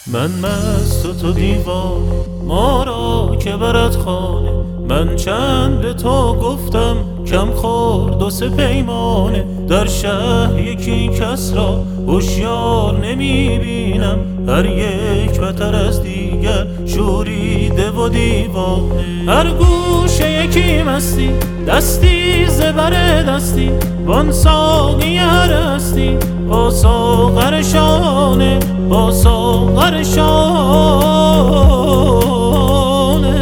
من مست و تو دیوانه، ما را که برد خانه. من چند به تو گفتم کم خورد و سه پیمانه. در شهر یکی کس را هوشیار نمی بینم، هر یک بتر از دیگر شوریده و دیوانه. هر گوشه یکی مستی، دستی زبر دستی، وان ساقی هر هستی با ساغر شانه، با ساغر شانه.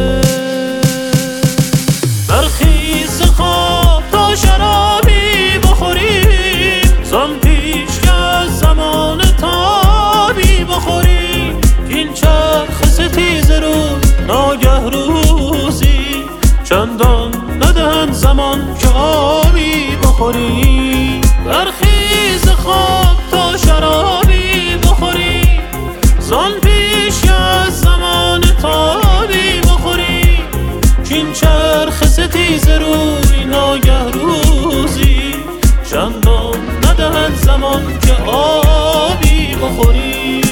برخیز خواب تا شرابی بخوریم، زان پیش که از زمان تابی بخوریم. این چرخ ستیز رو ناگه روزی، چندان ندهند زمان که آبی بخوریم. برخیز خواب تا شرابی بخوریم، زان پیش که از زمان تابی بخوریم. کین چرخ ستیز روی ناگه روزی، چندان ندهند زمان که آبی بخوریم.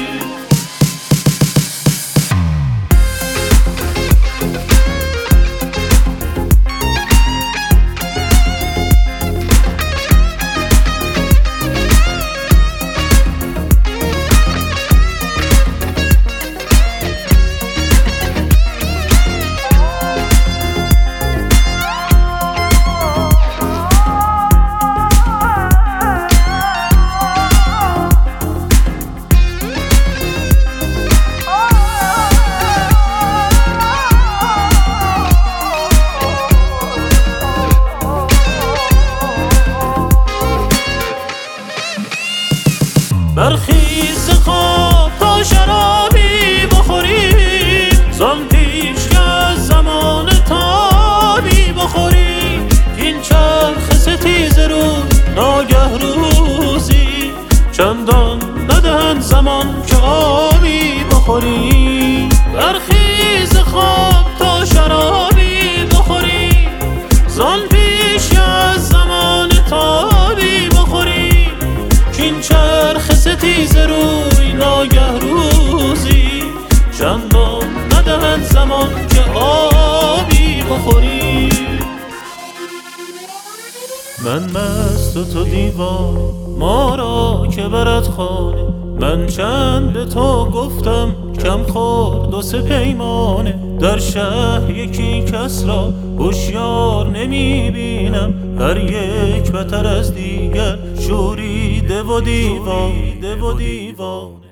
برخیز خواب تا شرابی بخوریم، زان پیش که از زمان تابی بخوریم. این چرخ ستیز رو ناگه روزی، چندان ندهند زمان که آبی بخوریم. برخیز خواب تا شرابی بخوریم، زان پیش که از زمان تابی بخوریم. کین چرخ ستیز روی ناگه روزی، چندان ندهند زمان که آبی بخوریم. من مست و تو دیوانه، ما را که برد خانه. من چند به تو گفتم کم خورد و سه پیمانه. در شهر یکی کس را هوشیار نمی بینم، هر یک بتر از دیگر شوریده و دیوانه.